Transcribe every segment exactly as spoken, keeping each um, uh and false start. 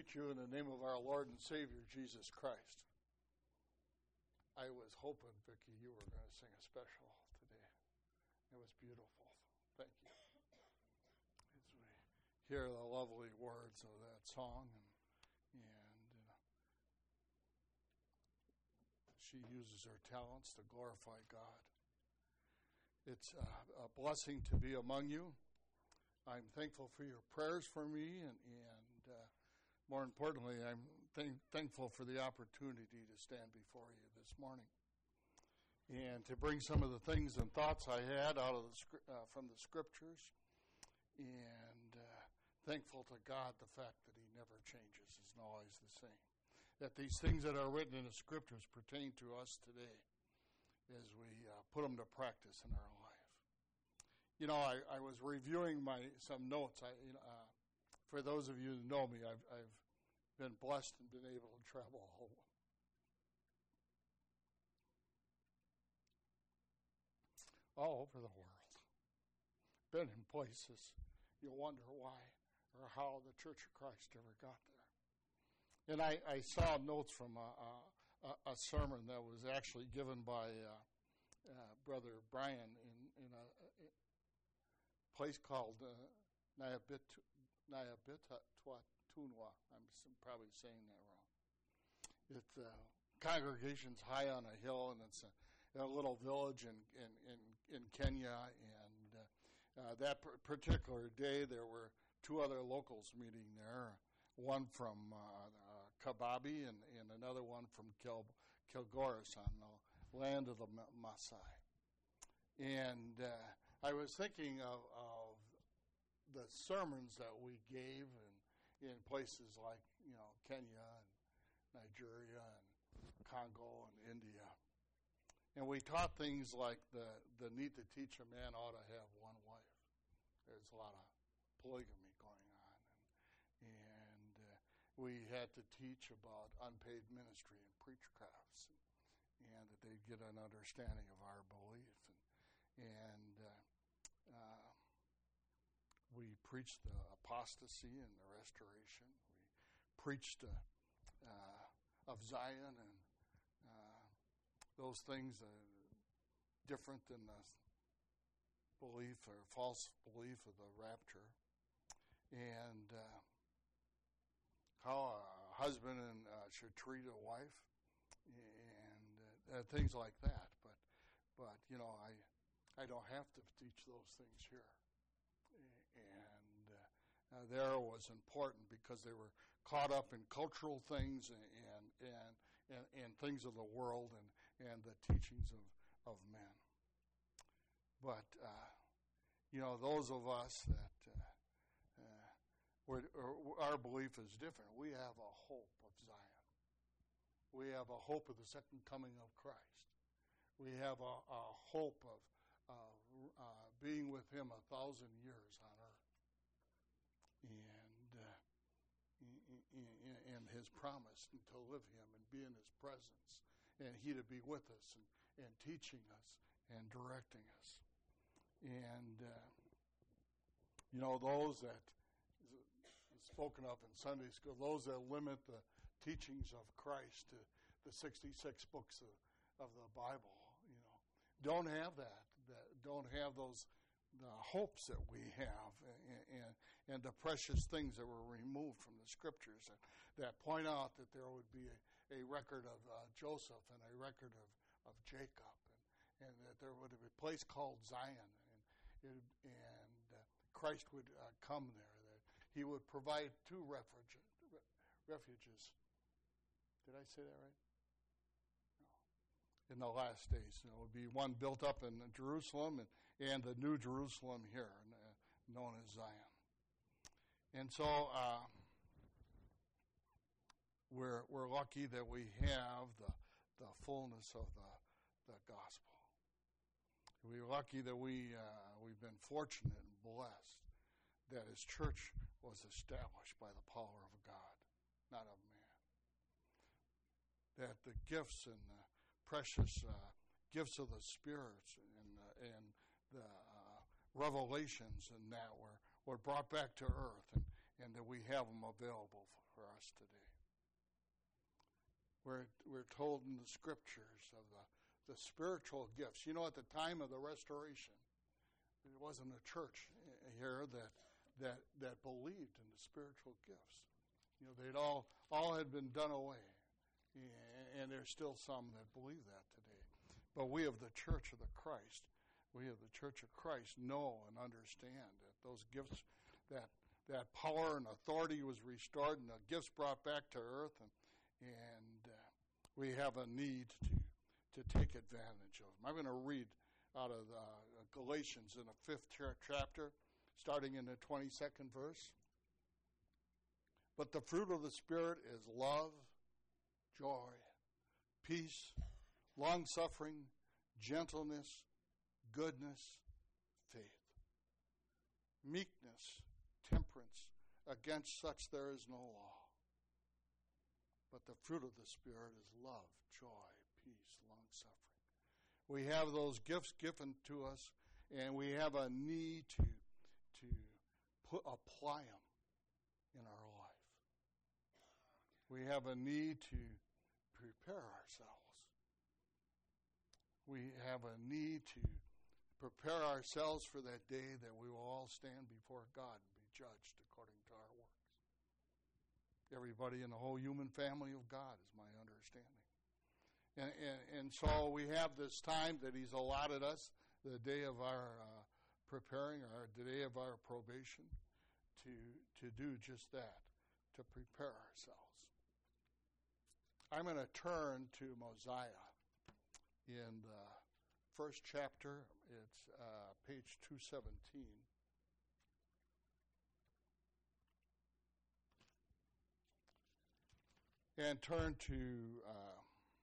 greet you in the name of our Lord and Savior, Jesus Christ. I was hoping, Vicki, you were going to sing a special today. It was beautiful. Thank you. As we hear the lovely words of that song, and, and uh, she uses her talents to glorify God. It's a, a blessing to be among you. I'm thankful for your prayers for me, and, and uh, more importantly, I'm th- thankful for the opportunity to stand before you this morning and to bring some of the things and thoughts I had out of the uh, from the Scriptures, and uh, thankful to God the fact that He never changes, is always the same. That these things that are written in the Scriptures pertain to us today as we uh, put them to practice in our life. You know, I, I was reviewing my some notes. I, you know, uh, for those of you who know me, I've, I've been blessed and been able to travel all, all over the world. Been in places you wonder why or how the Church of Christ ever got there. And I, I saw notes from a, a, a sermon that was actually given by uh, uh, Brother Brian in, in a, a place called uh, Nayabit, Nayabitatunwa. I'm probably saying that wrong. It's uh, congregation's high on a hill, and it's a, a little village in in, in, in Kenya. And uh, uh, that p- particular day, there were two other locals meeting there. One from uh, uh, Kababi and, and another one from Kil- Kilgoris on the land of the Ma- Maasai. And uh, I was thinking of, of the sermons that we gave in, in places like, you know, Kenya and Nigeria and Congo and India. And we taught things like the, the need to teach a man ought to have one wife. There's a lot of polygamy going on. And, and uh, we had to teach about unpaid ministry and preach crafts, and, and that they'd get an understanding of our belief. And, and uh, uh, we preached the apostasy and the restoration. We preached uh, uh, of Zion and uh, those things uh, different than the belief or false belief of the rapture, and uh, how a husband and, uh, should treat a wife, and uh, things like that. But, but you know, I I don't have to teach those things here. And uh, uh, there was important because they were caught up in cultural things and and and, and, and things of the world and, and the teachings of, of men. But, uh, you know, those of us that uh, uh, we're, our belief is different. We have a hope of Zion. We have a hope of the second coming of Christ. We have a, a hope of Uh, uh, being with Him a thousand years on earth, and uh, and His promise and to live Him and be in His presence, and He to be with us and, and teaching us and directing us. And uh, you know, those that is spoken of in Sunday school, those that limit the teachings of Christ to the sixty-six books of, of the Bible, you know, don't have that. That don't have those the hopes that we have and, and, and the precious things that were removed from the Scriptures that, that point out that there would be a, a record of uh, Joseph and a record of, of Jacob, and, and that there would be a place called Zion, and it, and uh, Christ would uh, come there, that He would provide two refuge, refuges. Did I say that right? In the last days. It would be one built up in Jerusalem and, and the New Jerusalem here, uh, known as Zion. And so uh, we're we're lucky that we have the the fullness of the the gospel. We're lucky that we uh, we've been fortunate and blessed that His church was established by the power of God, not of man. That the gifts and the precious uh, gifts of the spirits and uh, and the uh, revelations and that were, were brought back to earth, and, and that we have them available for us today. We're, we're told in the scriptures of the, the spiritual gifts. You know, at the time of the Restoration, there wasn't a church here that that that believed in the spiritual gifts. You know, they'd all all had been done away, and there's still some that believe that today. But we of the Church of the Christ, we of the Church of Christ know and understand that those gifts, that that power and authority was restored, and the gifts brought back to earth, and and uh, we have a need to to take advantage of them. I'm going to read out of uh, Galatians in the fifth chapter, starting in the twenty-second verse. But the fruit of the Spirit is love, joy, peace, long-suffering, gentleness, goodness, faith, meekness, temperance. Against such there is no law. But the fruit of the Spirit is love, joy, peace, long-suffering. We have those gifts given to us, and we have a need to, to put, apply them in our life. We have a need to prepare ourselves. We have a need to prepare ourselves for that day that we will all stand before God and be judged according to our works. Everybody in the whole human family of God is my understanding. And, and, and so we have this time that He's allotted us, the day of our uh, preparing, or the day of our probation, to to do just that, to prepare ourselves. I'm going to turn to Mosiah in the first chapter. It's uh, page two seventeen. And turn to uh,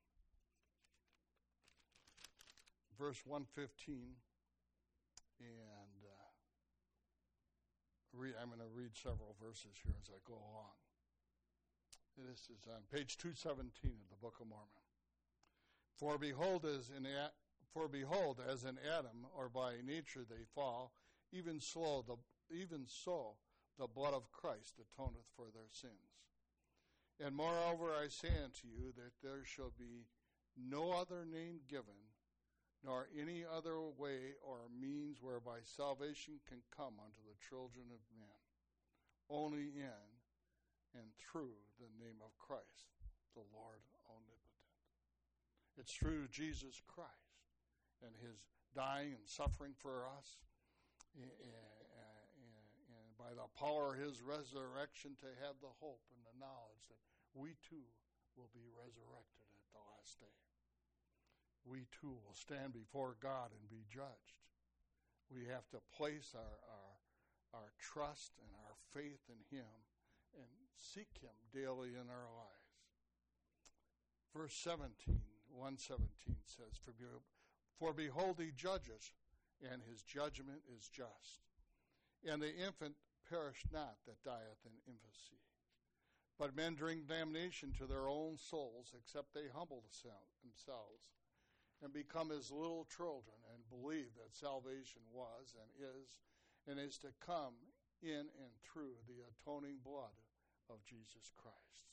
verse one fifteen, and uh, read, I'm going to read several verses here as I go along. This is on page two seventeen of the Book of Mormon. For behold, as in a- for behold, as in Adam, or by nature they fall, even so the even so the blood of Christ atoneth for their sins. And moreover I say unto you that there shall be no other name given, nor any other way or means whereby salvation can come unto the children of men, only in and through the name of Christ, the Lord omnipotent. It's through Jesus Christ and His dying and suffering for us, and, and, and by the power of His resurrection to have the hope and the knowledge that we too will be resurrected at the last day. We too will stand before God and be judged. We have to place our, our, our trust and our faith in Him and seek Him daily in our lives. Verse seventeen, one seventeen says, For, be, for behold, He judges, and His judgment is just. And the infant perish not that dieth in infancy. But men bring damnation to their own souls, except they humble themselves and become as little children and believe that salvation was and is and is to come in and through the atoning blood of Jesus Christ.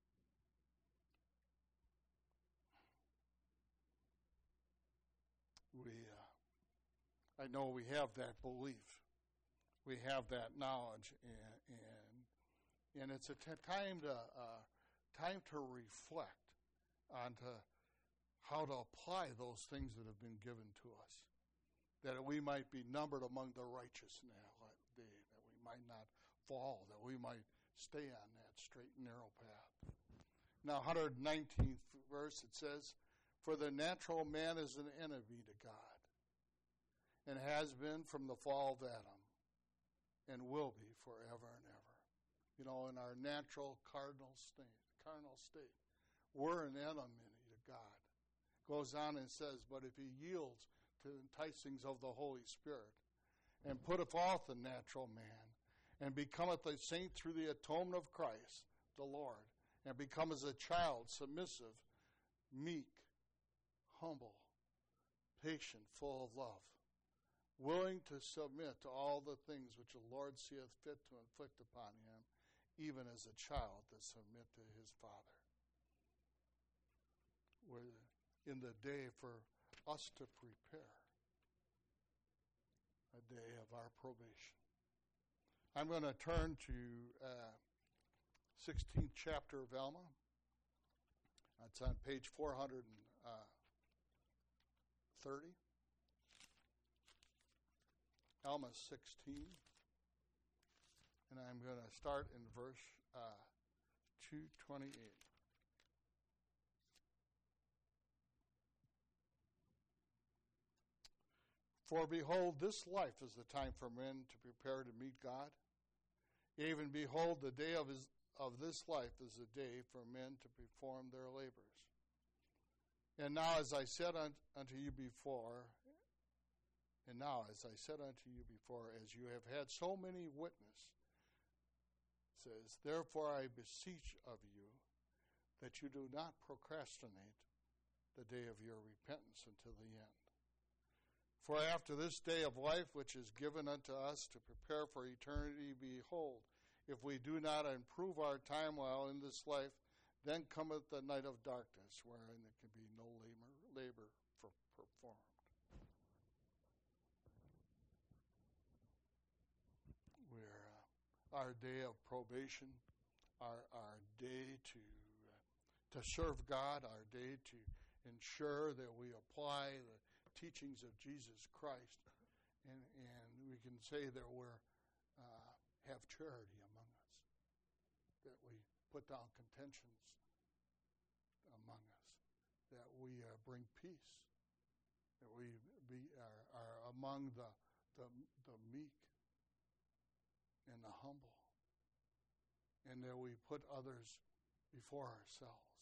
We, uh, I know we have that belief. We have that knowledge, and and, and it's a t- time to uh, time to reflect on to how to apply those things that have been given to us, that we might be numbered among the righteous in that day, that we might not fall, that we might stay on that straight and narrow path. Now, one hundred nineteenth verse, it says, For the natural man is an enemy to God, and has been from the fall of Adam, and will be forever and ever. You know, in our natural cardinal state, carnal state, we're an enemy to God. Goes on and says, But if he yields to the enticings of the Holy Spirit, and putteth off the natural man, and becometh a saint through the atonement of Christ, the Lord, and becometh a child, submissive, meek, humble, patient, full of love, willing to submit to all the things which the Lord seeth fit to inflict upon him, even as a child, to submit to his father. We're in the day for us to prepare a day of our probation. I'm going to turn to uh, sixteenth chapter of Alma. It's on page four hundred thirty. Alma sixteen. And I'm going to start in verse uh, two twenty-eight. For behold, this life is the time for men to prepare to meet God. Even behold, the day of his of this life is the day for men to perform their labors. And now, as I said un, unto you before, and now, as I said unto you before, as you have had so many witnesses, says, therefore I beseech of you that you do not procrastinate the day of your repentance until the end. For after this day of life, which is given unto us to prepare for eternity, behold, if we do not improve our time while in this life, then cometh the night of darkness, wherein there can be no labor, labor for performed. We're uh, our day of probation, our our day to uh, to serve God, our day to ensure that we apply the teachings of Jesus Christ, and and we can say that we're uh, have charity among us, that we put down contentions among us, that we uh, bring peace, that we be are, are among the, the the meek and the humble, and that we put others before ourselves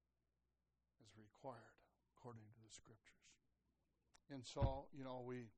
as required according to the Scriptures. And so, you know, we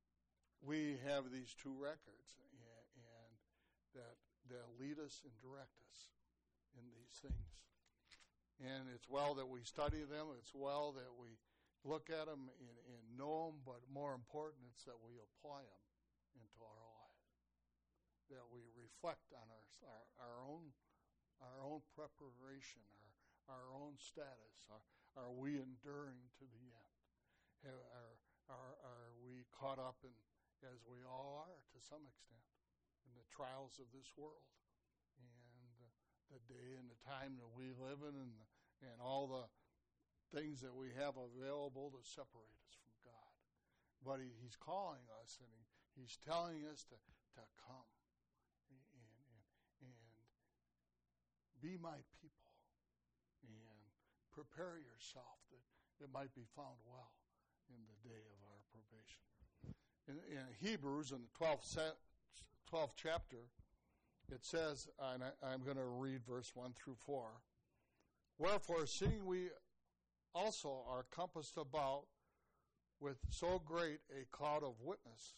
we have these two records, and, and that that lead us and direct us in these things. And it's well that we study them. It's well that we look at them and, and know them. But more important, it's that we apply them into our lives. That we reflect on our our, our own our own preparation, our our own status. Are, are we enduring to the end? Have, are, are are we caught up in, as we all are to some extent, in the trials of this world, and the, the day and the time that we live in, and the, and all the things that we have available to separate us from God. But he, he's calling us, and he, he's telling us to, to come and, and, and be my people, and prepare yourself that it might be found well in the day of our probation. In, in Hebrews, in the twelfth, twelfth chapter, it says, and I, I'm going to read verse one through four, wherefore, seeing we also are compassed about with so great a cloud of witnesses,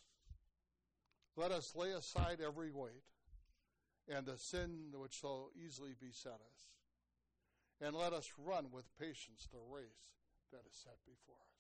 let us lay aside every weight and the sin which so easily beset us, and let us run with patience the race that is set before us.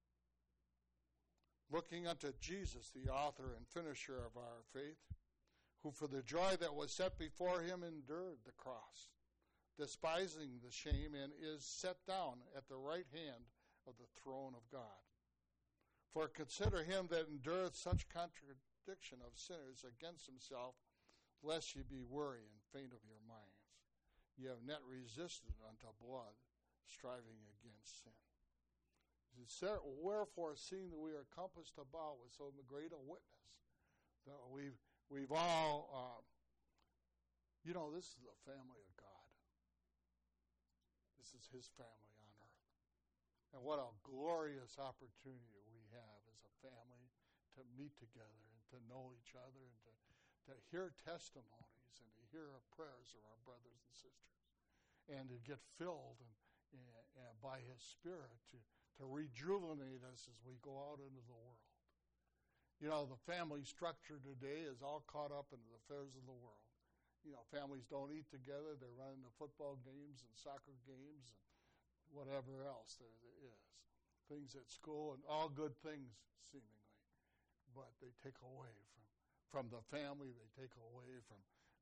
Looking unto Jesus, the author and finisher of our faith, who for the joy that was set before him endured the cross, despising the shame, and is set down at the right hand of the throne of God. For consider him that endureth such contradiction of sinners against himself, lest ye be weary and faint of your minds. Ye have not resisted unto blood, striving against sin. It said, wherefore, seeing that we are compassed about with so great a witness, that we've we've all, uh, you know, this is the family of God. This is his family on earth. And what a glorious opportunity we have as a family to meet together and to know each other and to, to hear testimonies and to hear our prayers of our brothers and sisters, and to get filled and, and, and by his Spirit to, to rejuvenate us as we go out into the world. You know, the family structure today is all caught up in the affairs of the world. You know, families don't eat together. They're running the football games and soccer games and whatever else there is. Things at school, and all good things, seemingly. But they take away from, from the family. They take away from,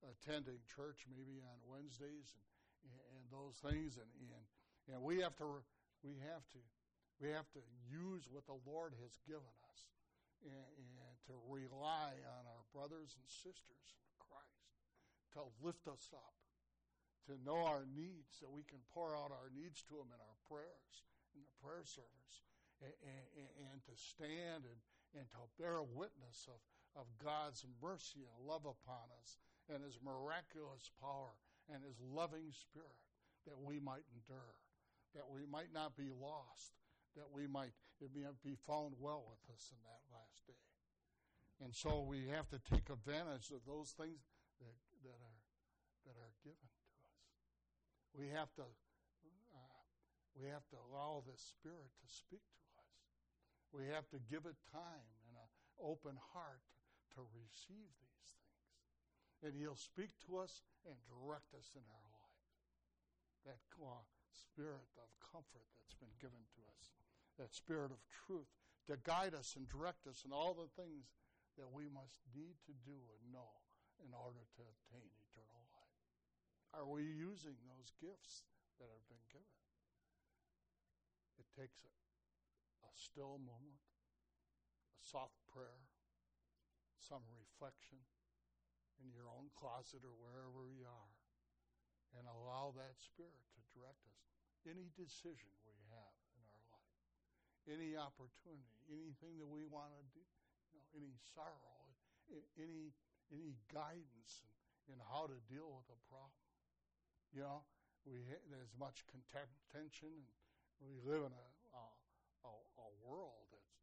attending church maybe on Wednesdays and, and those things, and, and and we have to we have to we have to use what the Lord has given us, and, and to rely on our brothers and sisters in Christ to lift us up, to know our needs, that we can pour out our needs to them in our prayers, in the prayer service, and, and, and to stand and, and to bear witness of, of God's mercy and love upon us, and His miraculous power and His loving Spirit, that we might endure, that we might not be lost, that we might it might be found well with us in that last day. And so we have to take advantage of those things that that are that are given to us. We have to uh, we have to allow the Spirit to speak to us. We have to give it time and an open heart to receive these things. And He'll speak to us and direct us in our life. That uh, spirit of comfort that's been given to us, that spirit of truth to guide us and direct us in all the things that we must need to do and know in order to obtain eternal life. Are we using those gifts that have been given? It takes a, a still moment, a soft prayer, some reflection in your own closet or wherever you are, and allow that Spirit to direct us. Any decision we have in our life, any opportunity, anything that we want to do, you know, any sorrow, any any guidance in, in how to deal with a problem. You know, we ha- there's much contention, and we live in a a, a, a world that's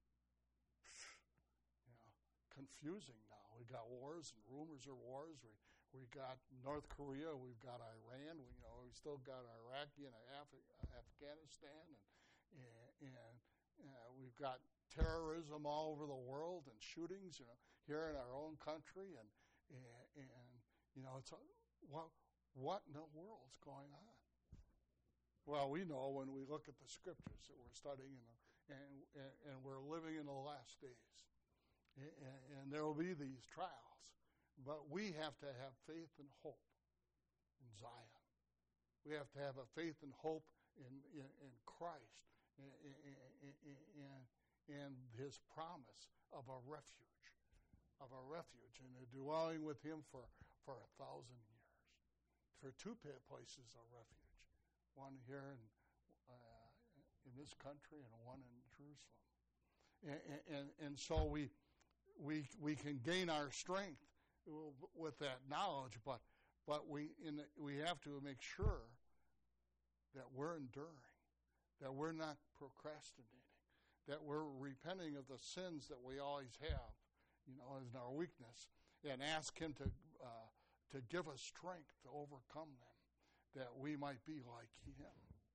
you know confusing now. We got wars and rumors of wars. We we got North Korea. We've got Iran. We you know we still got Iraq and Af- Afghanistan, and and, and uh, we've got terrorism all over the world and shootings. You know, here in our own country, and and, and you know it's a, what what in the world's going on? Well, we know when we look at the scriptures that we're studying, and and and, and we're living in the last days, and, and there will be these trials, but we have to have faith and hope in Zion. We have to have a faith and hope in in, in Christ, and, and, and, and His promise of a refuge, of a refuge, and a dwelling with Him for, for a thousand years, for two places of refuge. One here in, uh, in this country and one in Jerusalem. And, and, and so we, we, we can gain our strength with that knowledge, but, but we, in, we have to make sure that we're enduring, that we're not procrastinating, that we're repenting of the sins that we always have, you know, in our weakness, and ask Him to, uh, to give us strength to overcome them, that we might be like Him,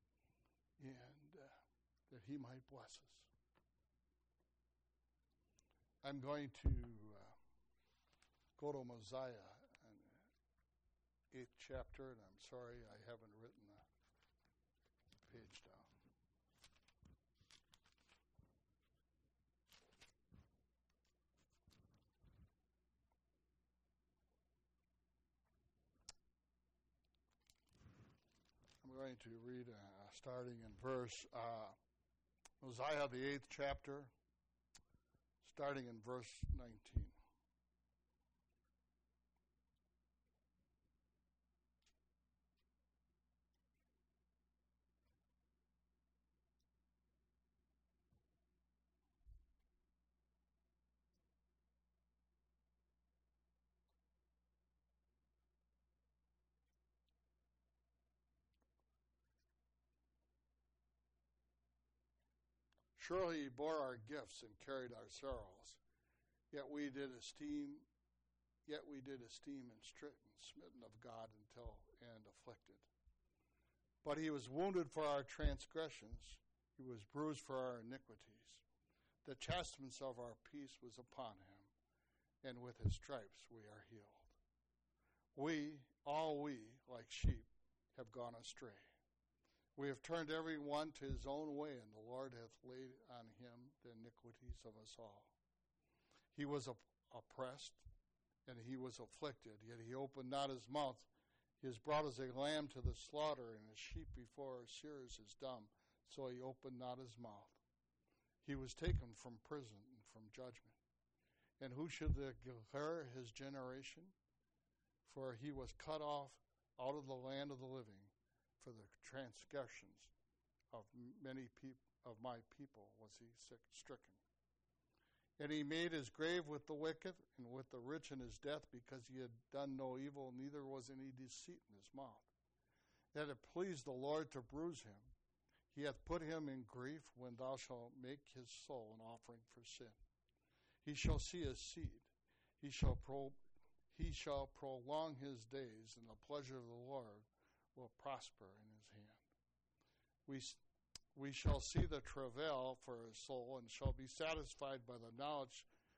and uh, that He might bless us. I'm going to uh, go to Mosiah, eighth chapter, and I'm sorry I haven't written the page down. I'm going to read uh, starting in verse uh, Mosiah, the eighth chapter, starting in verse nineteen. Surely He bore our gifts and carried our sorrows. Yet we did esteem, yet we did esteem and stricken, smitten of God until and afflicted. But He was wounded for our transgressions; He was bruised for our iniquities. The chastisement of our peace was upon Him, and with His stripes we are healed. We, all we, like sheep, have gone astray. We have turned every one to his own way, and the Lord hath laid on Him the iniquities of us all. He was op- oppressed, and he was afflicted, yet he opened not his mouth. He is brought as a lamb to the slaughter, and a sheep before her shearers is dumb, so he opened not his mouth. He was taken from prison and from judgment. And who should declare his generation? For he was cut off out of the land of the living. For the transgressions of many peop- of my people was he sick, stricken. And he made his grave with the wicked and with the rich in his death, because he had done no evil, neither was any deceit in his mouth. That it pleased the Lord to bruise him. He hath put him in grief when thou shalt make his soul an offering for sin. He shall see his seed. He shall pro- he shall prolong his days, and the pleasure of the Lord will prosper in his hand. We we shall see the travail for his soul, and shall be satisfied by the knowledge.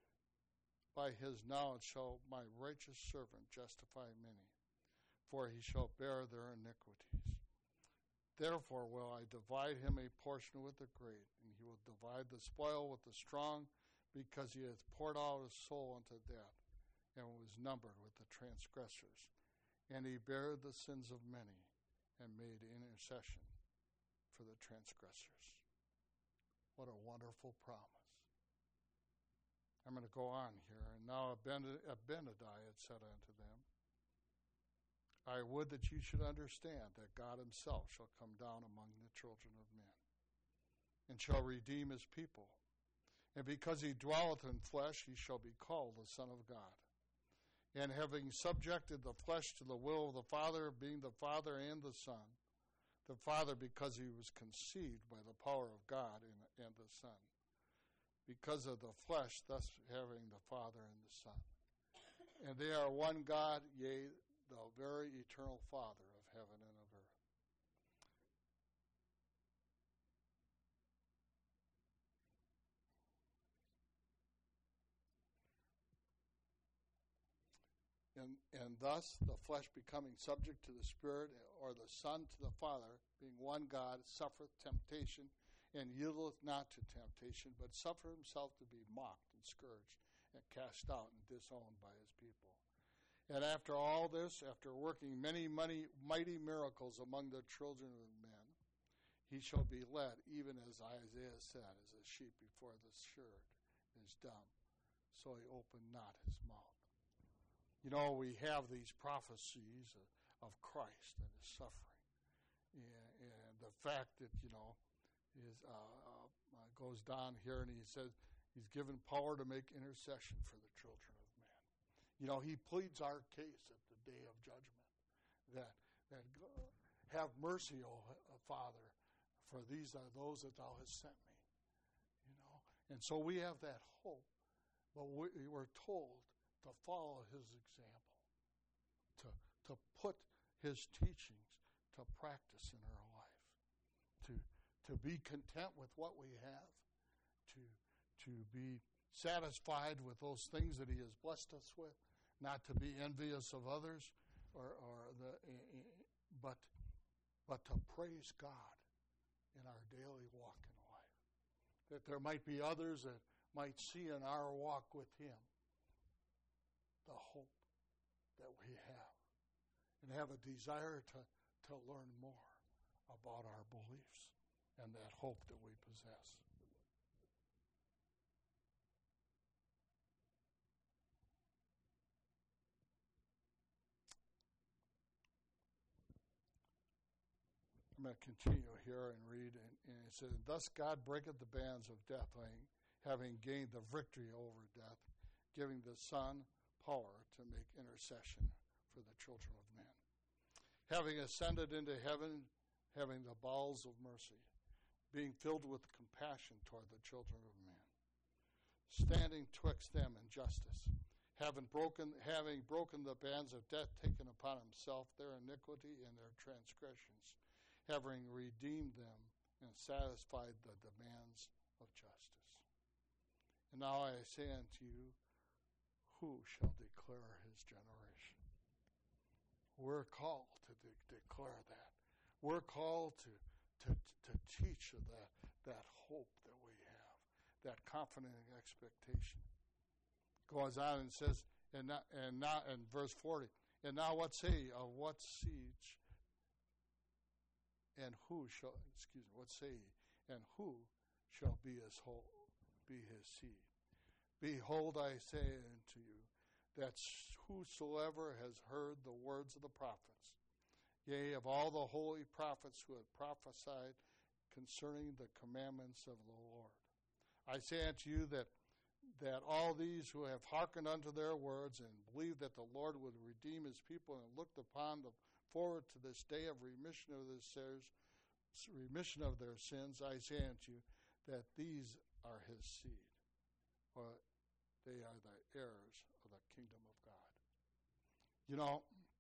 By his knowledge shall my righteous servant justify many, for he shall bear their iniquities. Therefore will I divide him a portion with the great, and he will divide the spoil with the strong, because he hath poured out his soul unto death, and was numbered with the transgressors. And he bare the sins of many, and made intercession for the transgressors. What a wonderful promise. I'm going to go on here. And now Abinadi had said unto them, I would that you should understand that God himself shall come down among the children of men, and shall redeem his people. And because he dwelleth in flesh, he shall be called the Son of God. And having subjected the flesh to the will of the Father, being the Father and the Son, the Father because he was conceived by the power of God, and, and the Son, because of the flesh, thus having the Father and the Son. And they are one God, yea, the very eternal Father of heaven and of earth. And, and thus the flesh becoming subject to the Spirit, or the Son to the Father, being one God, suffereth temptation, and yieldeth not to temptation, but suffereth himself to be mocked and scourged, and cast out and disowned by his people. And after all this, after working many, many mighty miracles among the children of men, he shall be led, even as Isaiah said, as a sheep before the shearer is dumb, so he opened not his mouth. You know, we have these prophecies of Christ and his suffering. And, and the fact that, you know, is uh, uh, goes down here and he says he's given power to make intercession for the children of men. You know, he pleads our case at the day of judgment. That, that uh, have mercy, O uh, Father, for these are those that thou hast sent me. You know, and so we have that hope. But we, we're told to follow his example, to to put his teachings to practice in our life, to to be content with what we have, to to be satisfied with those things that he has blessed us with, not to be envious of others, or, or the but but to praise God in our daily walk in life. That there might be others that might see in our walk with him the hope that we have, and have a desire to, to learn more about our beliefs and that hope that we possess. I'm going to continue here and read, and, and it says, thus God breaketh the bands of death, having gained the victory over death, giving the Son power to make intercession for the children of men. Having ascended into heaven, having the bowels of mercy, being filled with compassion toward the children of men, standing twixt them in justice, having broken, having broken the bands of death, taken upon himself their iniquity and their transgressions, having redeemed them and satisfied the demands of justice. And now I say unto you, who shall declare his generation? We're called to de- declare that. We're called to, to, to teach of that, that hope that we have, that confident expectation. Goes on and says, And not, and not, and verse forty. And now what say ye, of what siege, and who shall, excuse me, what say ye, and who shall be his whole, be his seed? Behold, I say unto you, that whosoever has heard the words of the prophets, yea, of all the holy prophets who have prophesied concerning the commandments of the Lord, I say unto you that that all these who have hearkened unto their words and believed that the Lord would redeem his people and looked upon the forward to this day of remission of their sins, remission of their sins, I say unto you that these are his seed, for they are the heirs of the kingdom of God. You know,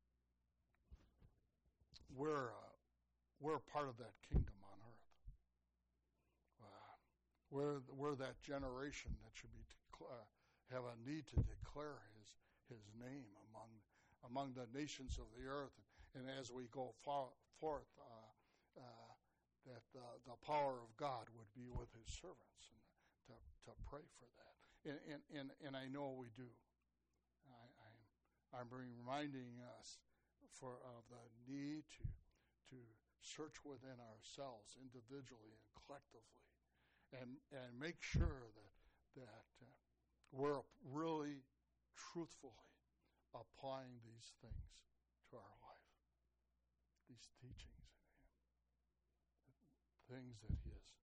we're uh, we're part of that kingdom on earth. Uh, we're we're that generation that should be uh, have a need to declare his his name among among the nations of the earth, and as we go far, forth, uh, uh, that uh, the power of God would be with his servants, and to to pray for that. And and and, and I know we do. I, I'm I'm reminding us for of the need to to search within ourselves individually and collectively, and and make sure that that uh, we're really truthfully applying these things to our life, these teachings in him, the things that he is,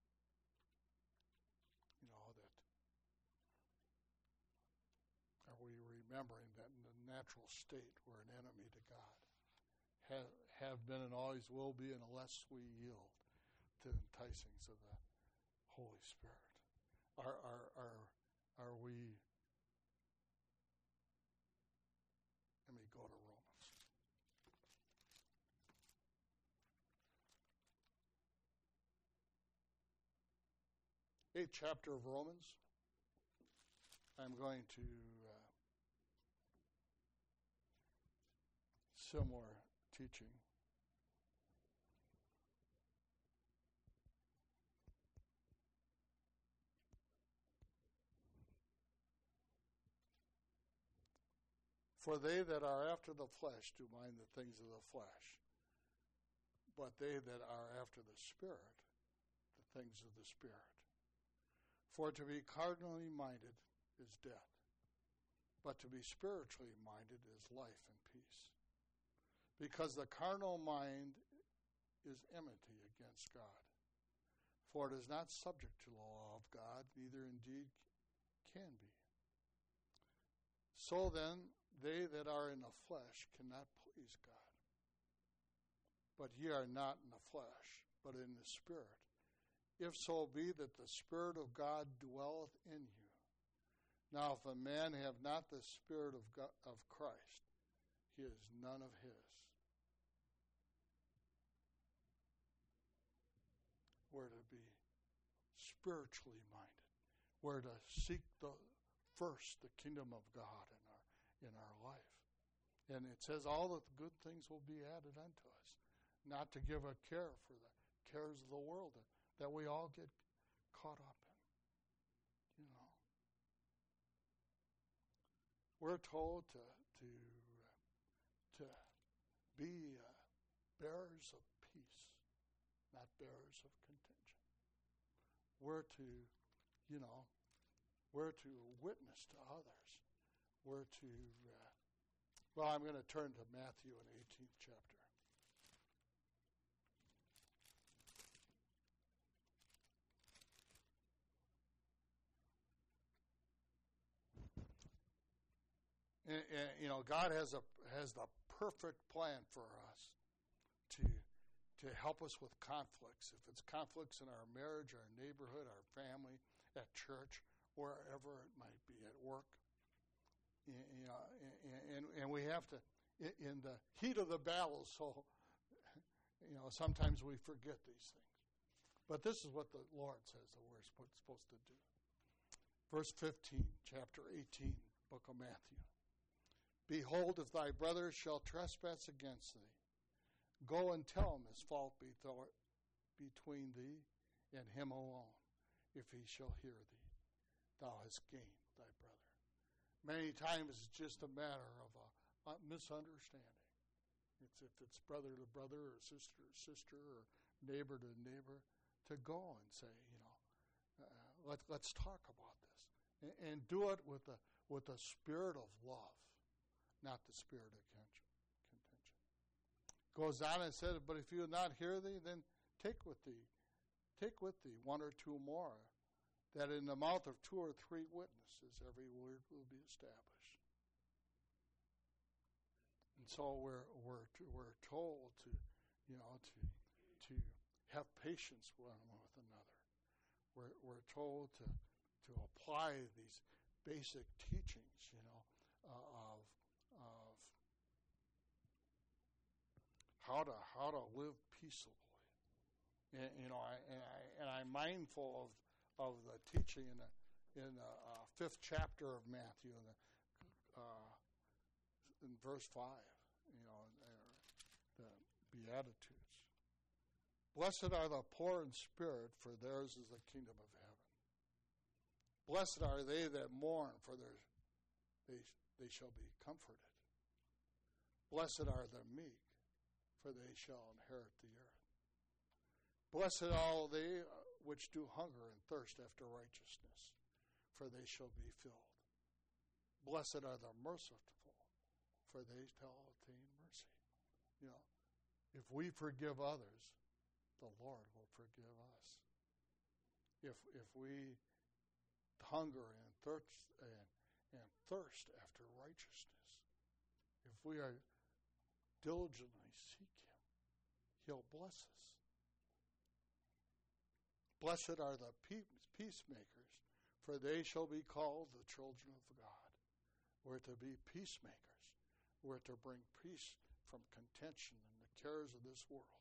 you know, that are we remembering that in the natural state we're an enemy to God, have, have been and always will be unless we yield to the enticings of the Holy Spirit. Are are are are we? Let me go to Romans. Eighth chapter of Romans. I'm going to uh, similar teaching. For they that are after the flesh do mind the things of the flesh, but they that are after the Spirit, the things of the Spirit. For to be carnally minded is death, but to be spiritually minded is life and peace. Because the carnal mind is enmity against God, for it is not subject to the law of God, neither indeed can be. So then, they that are in the flesh cannot please God. But ye are not in the flesh, but in the Spirit, if so be that the Spirit of God dwelleth in you. Now if a man have not the Spirit of God, of Christ, he is none of his. We're to be spiritually minded. We're to seek the first the kingdom of God in our in our life. And it says all the good things will be added unto us. Not to give a care for the cares of the world that, that we all get caught up in. You know. We're told to to to be uh, bearers of peace, not bearers of contention. We're to, you know, we're to witness to others. We're to, uh, well, I'm going to turn to Matthew in the eighteenth chapter. And, and, you know, God has a has the perfect plan for us to to help us with conflicts. If it's conflicts in our marriage, our neighborhood, our family, at church, wherever it might be, at work. You know, and, and we have to, in the heat of the battle, so, you know, sometimes we forget these things. But this is what the Lord says that we're supposed to do. Verse fifteen, chapter eighteen, book of Matthew. Behold, if thy brother shall trespass against thee, go and tell him his fault be th- between thee and him alone. If he shall hear thee, thou hast gained thy brother. Many times it's just a matter of a, a misunderstanding. It's if it's brother to brother or sister to sister or neighbor to neighbor, to go and say, you know, uh, let, let's talk about this. And, and do it with a, with a spirit of love, not the spirit of contention. Goes on and said, but if you will not hear thee, then take with thee, take with thee one or two more, that in the mouth of two or three witnesses every word will be established. And so we're we're we're told to, you know, to to have patience one with another. We're we're told to to apply these basic teachings, you know, uh, of of how to how to live peaceably. And, you know, I, and I and I'm mindful of of the teaching in the in the uh, fifth chapter of Matthew, in the uh, in verse five, you know, the Beatitudes. Blessed are the poor in spirit, for theirs is the kingdom of heaven. Blessed are they that mourn, for their, they they shall be comforted. Blessed are the meek, for they shall inherit the earth. Blessed are all they which do hunger and thirst after righteousness, for they shall be filled. Blessed are the merciful, for they shall obtain mercy. You know, if we forgive others, the Lord will forgive us. If if we hunger and thirst and, and thirst after righteousness, if we are diligently seek Him, He'll bless us. Blessed are the peacemakers, for they shall be called the children of God. We're to be peacemakers. We're to bring peace from contention and the cares of this world.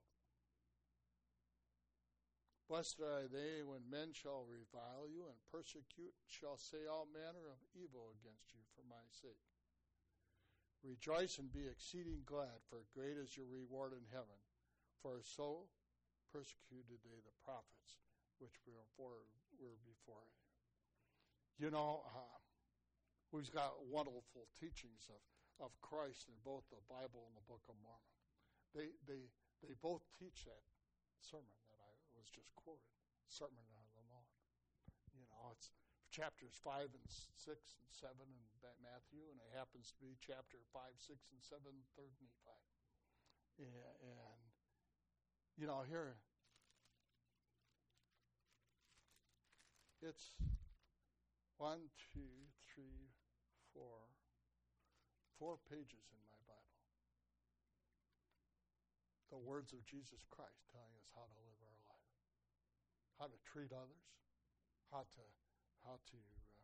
Blessed are they when men shall revile you and persecute, shall say all manner of evil against you for my sake. Rejoice and be exceeding glad, for great is your reward in heaven. For so persecuted they the prophets which were before, were before you. You know, uh, we've got wonderful teachings of, of Christ in both the Bible and the Book of Mormon. They they they both teach that sermon that I was just quoted, Sermon on the Mount. You know, it's chapters five and six and seven in Matthew, and it happens to be chapter five, six, and seven, third Nephi. And, and you know, here it's one, two, three, four, four pages in my Bible. The words of Jesus Christ telling us how to live our life, how to treat others, how to how to uh,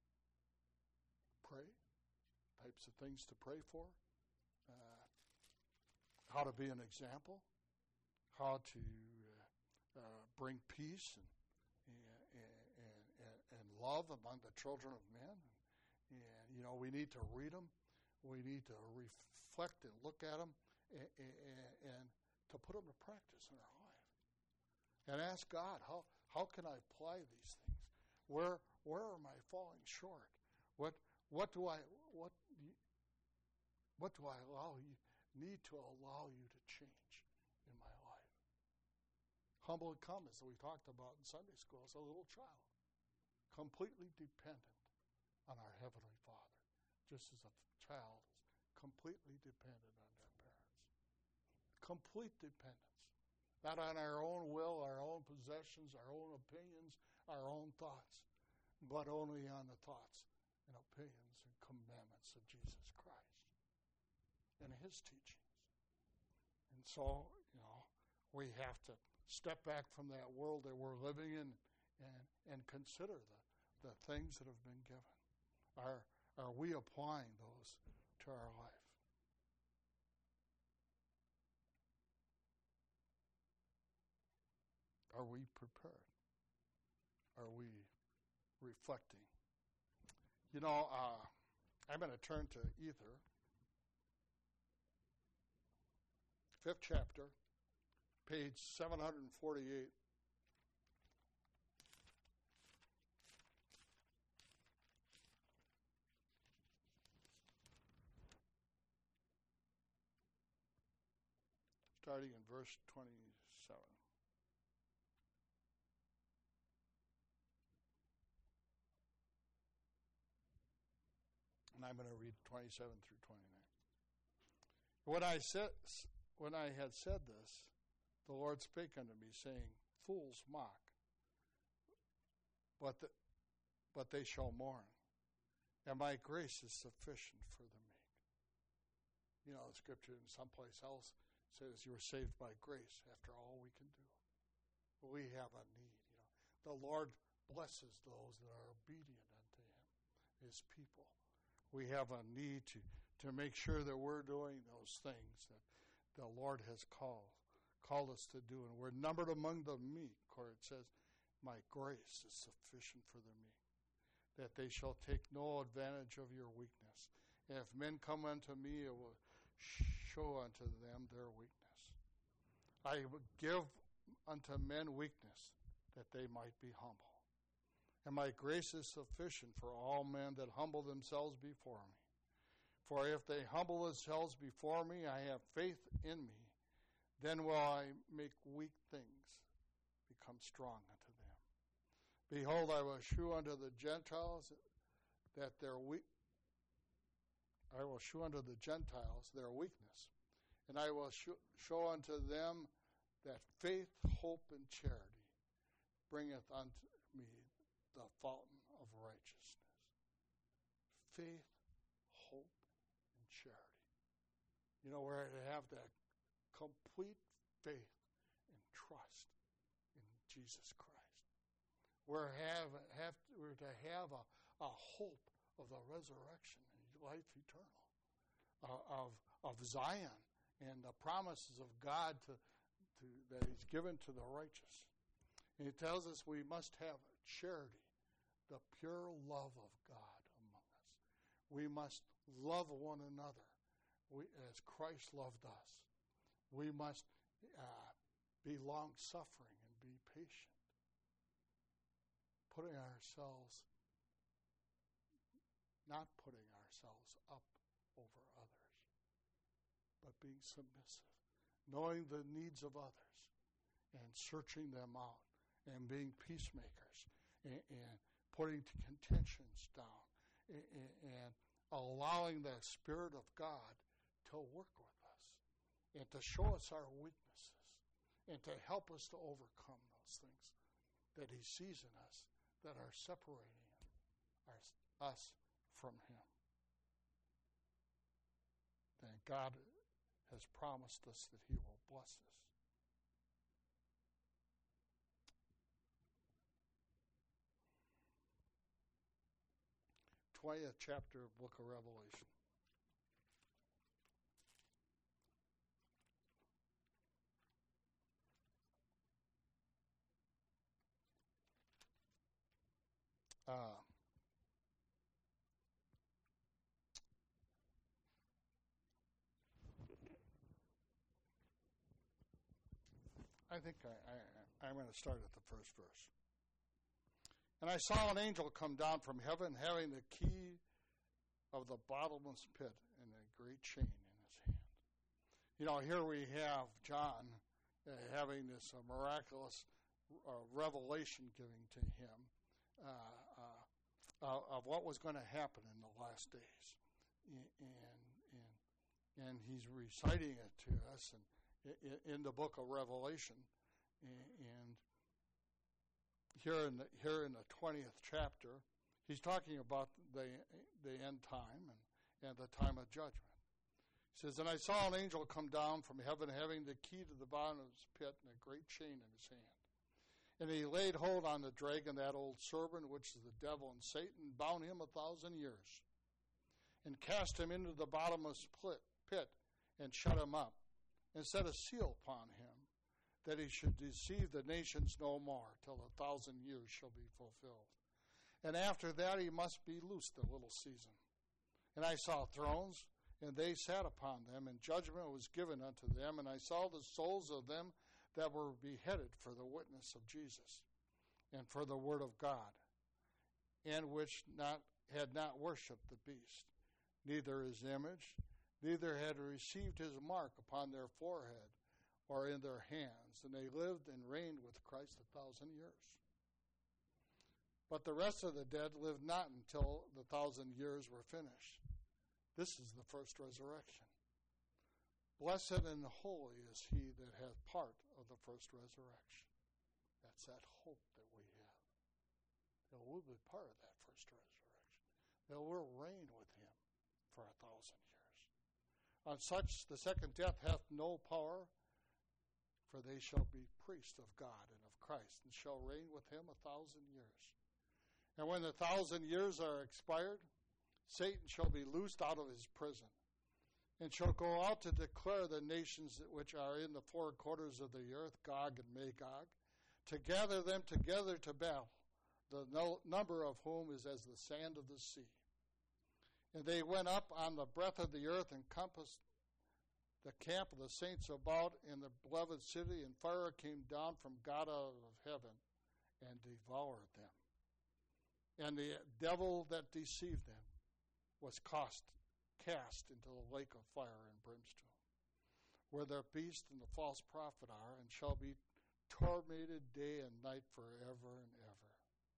pray, types of things to pray for, uh, how to be an example, how to uh, uh, bring peace and and, and and love among the children of men. And, and you know, we need to read them, we need to reflect and look at them, and, and, and to put them to practice in our life, and ask God, how how can I apply these things? Where where am I falling short? What what do I what what do I allow you need to allow you to change in my life? Humble and come, as we talked about in Sunday school, as a little child, completely dependent on our Heavenly Father, just as a child is completely dependent on their parents. Complete dependence. Not on our own will, our own possessions, our own opinions, our own thoughts, but only on the thoughts and opinions and commandments of Jesus Christ and His teachings. And so, you know, we have to step back from that world that we're living in and, and consider the, the things that have been given. Are, are we applying those to our life? Are we prepared? Are we reflecting? You know, uh, I'm going to turn to Ether, fifth chapter, page seven forty-eight. starting in verse twenty-seven. And I'm going to read twenty-seven through twenty-nine. When I said, when I had said this, the Lord spake unto me, saying, Fools mock, but the, but they shall mourn, and my grace is sufficient for the meek. You know, the scripture in someplace else says you're saved by grace after all we can do. But we have a need. You know, the Lord blesses those that are obedient unto Him, His people. We have a need to, to make sure that we're doing those things that the Lord has called called us to do. And we're numbered among the meek, where it says, my grace is sufficient for the meek, that they shall take no advantage of your weakness. And if men come unto me, it will show unto them their weakness. I will give unto men weakness, that they might be humble. And my grace is sufficient for all men that humble themselves before me. For if they humble themselves before me, I have faith in me, then will I make weak things become strong unto them. Behold, I will shew unto the Gentiles that their weak I will shew unto the Gentiles their weakness, and I will shew, show unto them that faith, hope, and charity bringeth unto me the fountain of righteousness. Faith, hope, and charity. You know, we're to have that complete faith and trust in Jesus Christ. We're have have we're to have a, a hope of the resurrection and life eternal, uh, of of Zion and the promises of God to, to that He's given to the righteous. And He tells us we must have charity, the pure love of God among us. We must love one another, we, as Christ loved us. We must uh, be long-suffering and be patient, putting ourselves, not putting ourselves up over others, but being submissive, knowing the needs of others and searching them out and being peacemakers and, and putting contentions down and, and allowing the Spirit of God to work with us and to show us our weaknesses and to help us to overcome those things that He sees in us that are separating our, us from Him. And God has promised us that He will bless us. twentieth chapter of Book of Revelation. Uh, I think I, I, I'm going to start at the first verse. And I saw an angel come down from heaven, having the key of the bottomless pit and a great chain in his hand. You know, here we have John uh, having this uh, miraculous uh, revelation giving to him uh, uh, uh, of what was going to happen in the last days. And, and, and he's reciting it to us and in the book of Revelation, and here in the here in the twentieth chapter, he's talking about the the end time and, and the time of judgment. He says, "And I saw an angel come down from heaven, having the key to the bottomless pit and a great chain in his hand. And he laid hold on the dragon, that old serpent, which is the devil and Satan, bound him a thousand years, and cast him into the bottomless pit, and shut him up, and set a seal upon him, that he should deceive the nations no more, till a thousand years shall be fulfilled. And after that he must be loosed a little season. And I saw thrones, and they sat upon them, and judgment was given unto them. And I saw the souls of them that were beheaded for the witness of Jesus, and for the word of God, and which not had not worshipped the beast, neither his image, neither had received his mark upon their forehead or in their hands, and they lived and reigned with Christ a thousand years. But the rest of the dead lived not until the thousand years were finished. This is the first resurrection. Blessed and holy is he that hath part of the first resurrection. That's that hope that we have. That we'll be part of that first resurrection. That we'll reign with him for a thousand years. On such the second death hath no power, for they shall be priests of God and of Christ, and shall reign with him a thousand years. And when the thousand years are expired, Satan shall be loosed out of his prison, and shall go out to declare the nations which are in the four quarters of the earth, Gog and Magog, to gather them together to battle, the no, number of whom is as the sand of the sea. And they went up on the breadth of the earth, and compassed the camp of the saints about in the beloved city, and fire came down from God out of heaven and devoured them. And the devil that deceived them was cast, cast into the lake of fire and brimstone, where the beast and the false prophet are, and shall be tormented day and night forever and ever.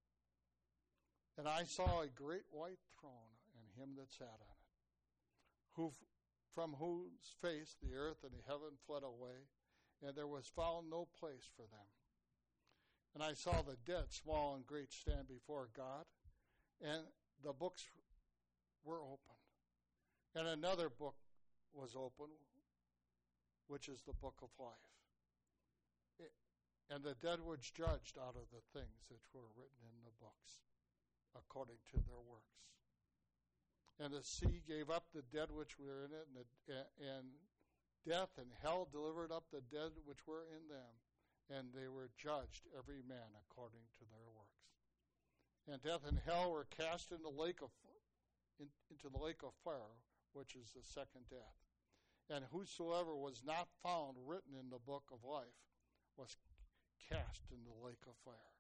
And I saw a great white throne, and him that sat on it, who from whose face the earth and the heaven fled away, and there was found no place for them. And I saw the dead, small and great, stand before God, and the books were opened. And another book was opened, which is the book of life. It, and the dead were judged out of the things which were written in the books, according to their works. And the sea gave up the dead which were in it, and, the, and death and hell delivered up the dead which were in them, and they were judged, every man according to their works. And death and hell were cast in the lake of, in, into the lake of fire, which is the second death. And whosoever was not found written in the book of life was cast in the lake of fire.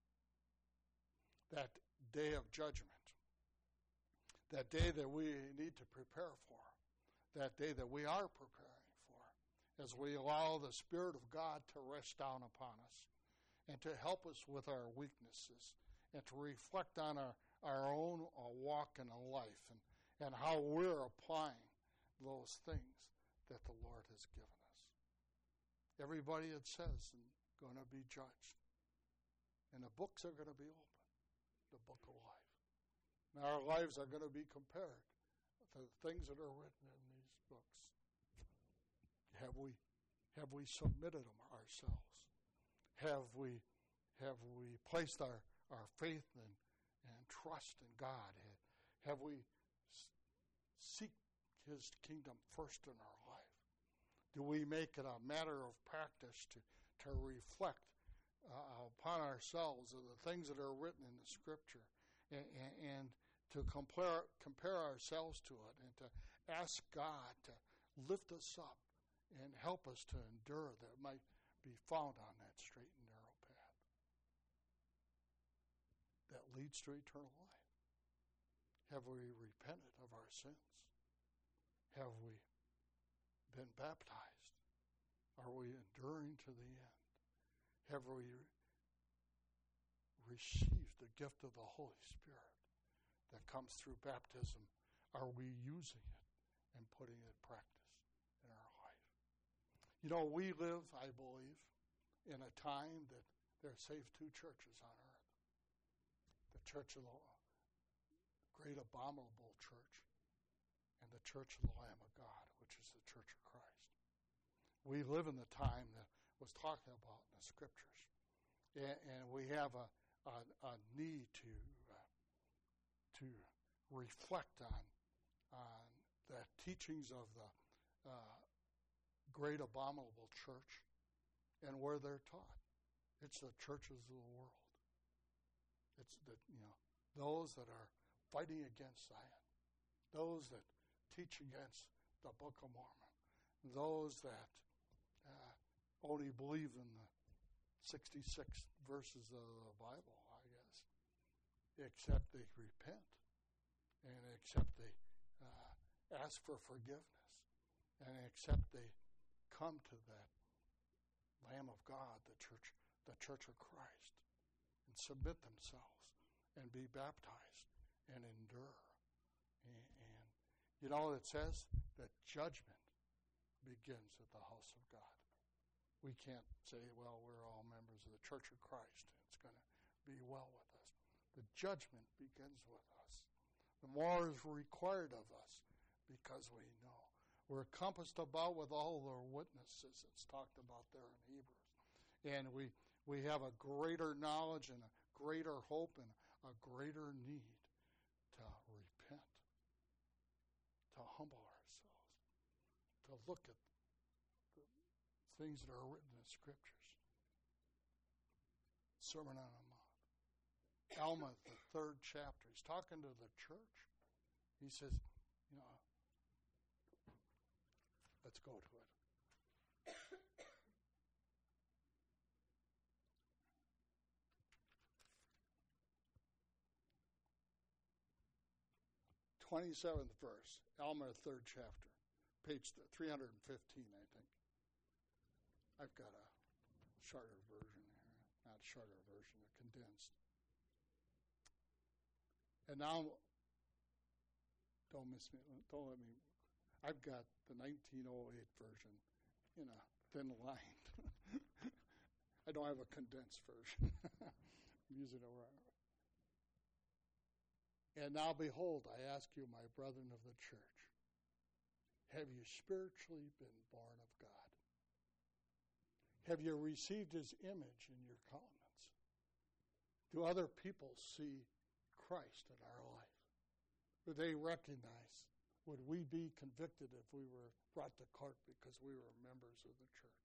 That day of judgment, that day that we need to prepare for, that day that we are preparing for, as we allow the Spirit of God to rest down upon us and to help us with our weaknesses and to reflect on our, our own uh, walk in life and, and how we're applying those things that the Lord has given us. Everybody, it says, is going to be judged. And the books are going to be open, the book of life. And our lives are going to be compared to the things that are written in these books. Have we, have we submitted them ourselves? Have we, have we placed our, our faith and, and trust in God? Have we seek his kingdom first in our life? Do we make it a matter of practice to, to reflect uh, upon ourselves of the things that are written in the Scripture, and, and, and to compare compare ourselves to it, and to ask God to lift us up and help us to endure that it might be found on that straight and narrow path that leads to eternal life? Have we repented of our sins? Have we been baptized? Are we enduring to the end? Have we received the gift of the Holy Spirit that comes through baptism? Are we using it and putting it in practice in our life? You know, we live, I believe, in a time that there are saved two churches on earth. The Church of the Great Abominable Church and the Church of the Lamb of God, which is the Church of Christ. We live in the time that was talked about in the Scriptures, and, and we have a, a, a need to uh, to reflect on on the teachings of the uh, Great Abominable Church and where they're taught. It's the churches of the world. It's the you know those that are fighting against Zion, those that teach against the Book of Mormon, those that uh, only believe in the sixty-six verses of the Bible, I guess, except they repent and except they uh, ask for forgiveness and except they come to that Lamb of God, the church, the church of Christ, and submit themselves and be baptized and endure. And, and you know, it says that judgment begins at the house of God. We can't say, well, we're all members of the church of Christ, and it's going to be well with us. The judgment begins with us. The more is required of us because we know. We're compassed about with all their witnesses. It's talked about there in Hebrews. And we, we have a greater knowledge and a greater hope and a greater need to repent, to humble ourselves, to look at the things that are written in Scriptures. Sermon on the Mount. Alma, the third chapter. He's talking to the church. He says, you know, let's go to it. twenty-seventh verse, Alma, third chapter, page three hundred fifteen, I think. I've got a shorter version here, not a shorter version, a condensed. And now, don't miss me, don't let me, I've got the nineteen oh eight version in a thin line. I don't have a condensed version. I'm using it around. And now behold, I ask you, my brethren of the church, have you spiritually been born of God? Have you received his image in your countenance? Do other people see Christ in our life? Would they recognize? Would we be convicted if we were brought to court because we were members of the church?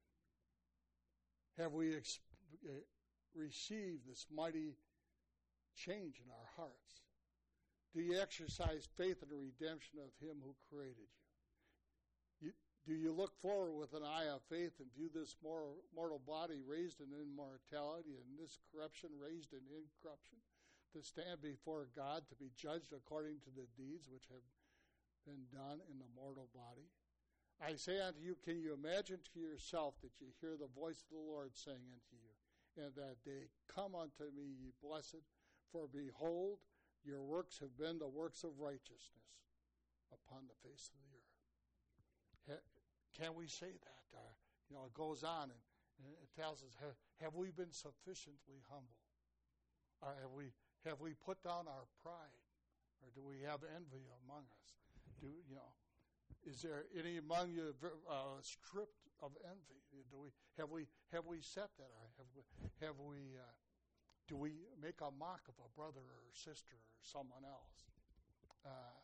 Have we ex- received this mighty change in our hearts? Do you exercise faith in the redemption of him who created you? you? Do you look forward with an eye of faith and view this mortal, mortal body raised in immortality and this corruption raised in incorruption, to stand before God to be judged according to the deeds which have been done in the mortal body? I say unto you, can you imagine to yourself that you hear the voice of the Lord saying unto you, in that day, come unto me, ye blessed, for behold, your works have been the works of righteousness upon the face of the earth. Can we say that? Uh, you know, it goes on and, and it tells us, have, have we been sufficiently humble? Or have we have we put down our pride? Or do we have envy among us? Do you know? Is there any among you uh, stripped of envy? Do we have we have we set that? Or have we have we? Uh, do we make a mock of a brother or sister or someone else? Uh,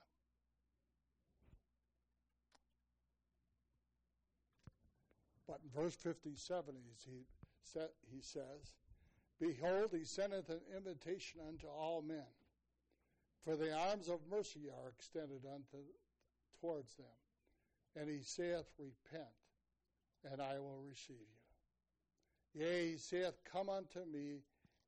but in verse fifty-seven, he sa- he says, "Behold, he sendeth an invitation unto all men, for the arms of mercy are extended unto towards them. And he saith, Repent, and I will receive you. Yea, he saith, Come unto me,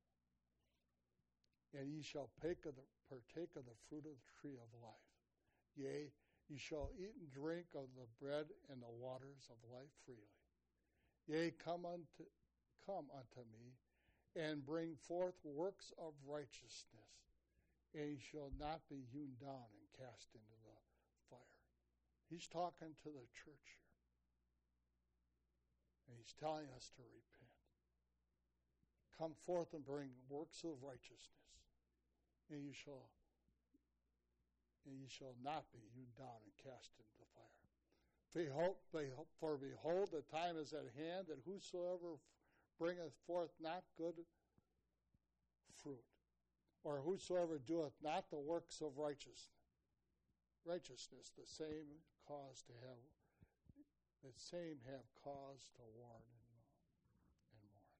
and ye shall partake of the, partake of the fruit of the tree of life. Yea, ye shall eat and drink of the bread and the waters of life freely. Yea, come unto, come unto me, and bring forth works of righteousness, and ye shall not be hewn down and cast into the fire." He's talking to the church here. And he's telling us to repent. Come forth and bring works of righteousness, and you shall and ye shall not be hewn down and cast into the fire. Behold, for behold, the time is at hand that whosoever bringeth forth not good fruit, or whosoever doeth not the works of righteousness, righteousness, the same cause to have, the same have cause to warn and, and mourn.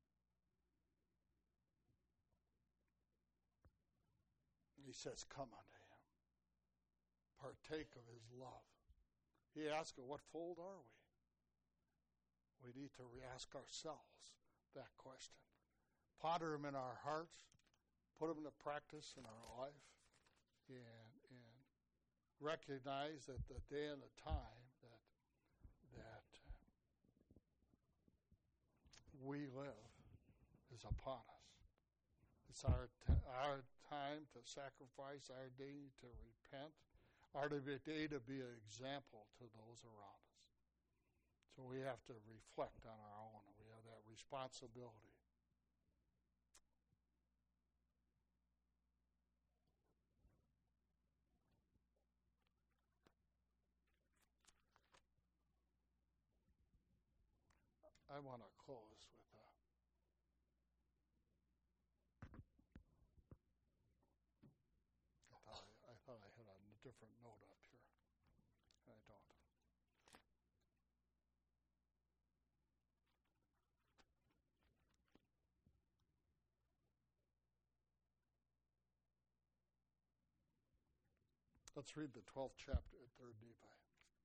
He says, "Come unto him, partake of his love." He asks, "What fold are we?" We need to ask ourselves that question. Ponder him in our hearts, put him into practice in our life, and and recognize that the day and the time that that we live is upon us. It's our t- our time to sacrifice, our day to repent, our day to be an example to those around us. So we have to reflect on our own. We have that responsibility. I want to close with a I thought I, I thought I had a different note up here. I don't. Let's read the twelfth chapter at third Nephi.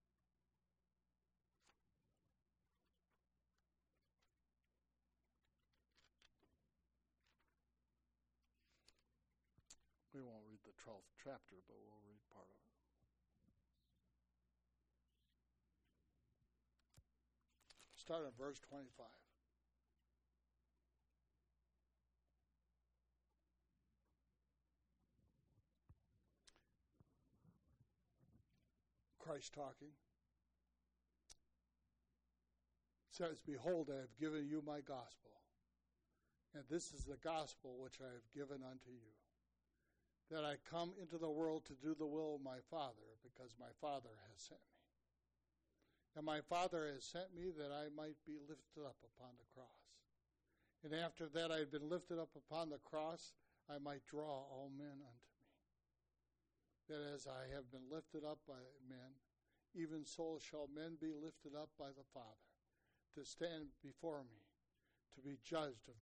We won't read the twelfth chapter, but we'll read part of it. Start at verse twenty-five. Christ talking. Says, behold, I have given you my gospel, and this is the gospel which I have given unto you, that I come into the world to do the will of my Father, because my Father has sent me. And my Father has sent me that I might be lifted up upon the cross. And after that I had been lifted up upon the cross, I might draw all men unto me. That as I have been lifted up by men, even so shall men be lifted up by the Father, to stand before me, to be judged of